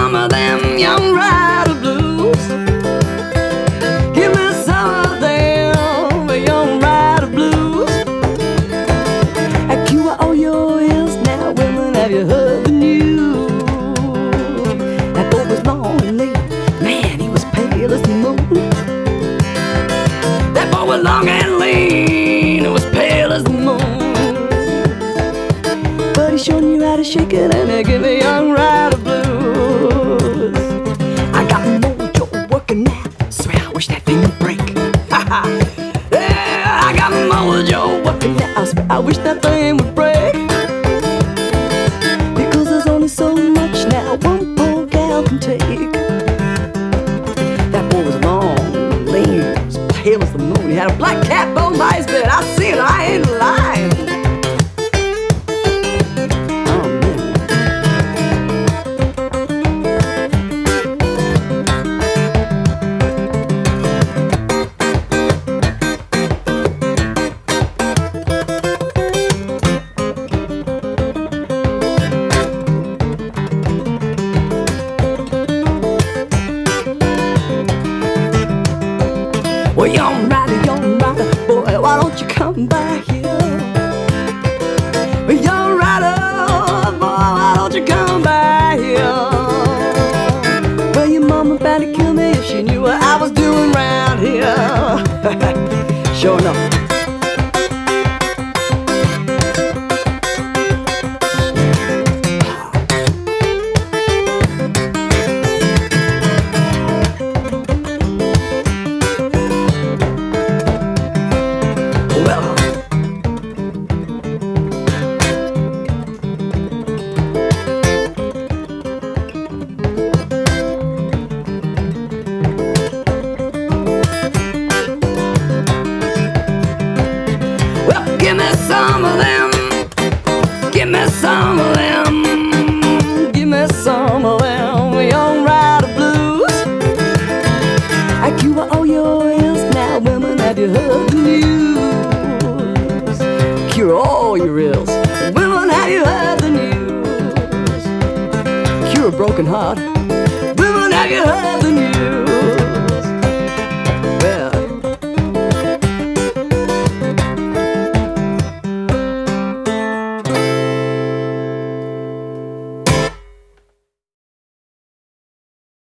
some of them young rider blues. Give me some of them young rider blues. I cue all your ears now, women, have you heard the news? That boy was long and late, man, he was pale as the moon. That boy was long and lean, it was pale as the moon. But he showed you how to shake it and they give me young rider blues. I got mojo working now, swear I wish that thing would break. Yeah, I got mojo working now, swear I wish that thing would break. Because there's only so much now one poor gal can take. That boy was long, lean, as pale as the moon. He had a black cap on my bed. I see it, I ain't lying. Well, young rider, boy, why don't you come by here? Well, young rider, boy, why don't you come by here? Well, your mama bound to kill me if she knew what I was doing round here. Sure enough. Give me some of them, give me some of them, give me some of them young rider blues. I cue all your ears now, women, have you heard the news? Cure all your ears, women, have you heard the news? Cure a broken heart, women, have you heard the news?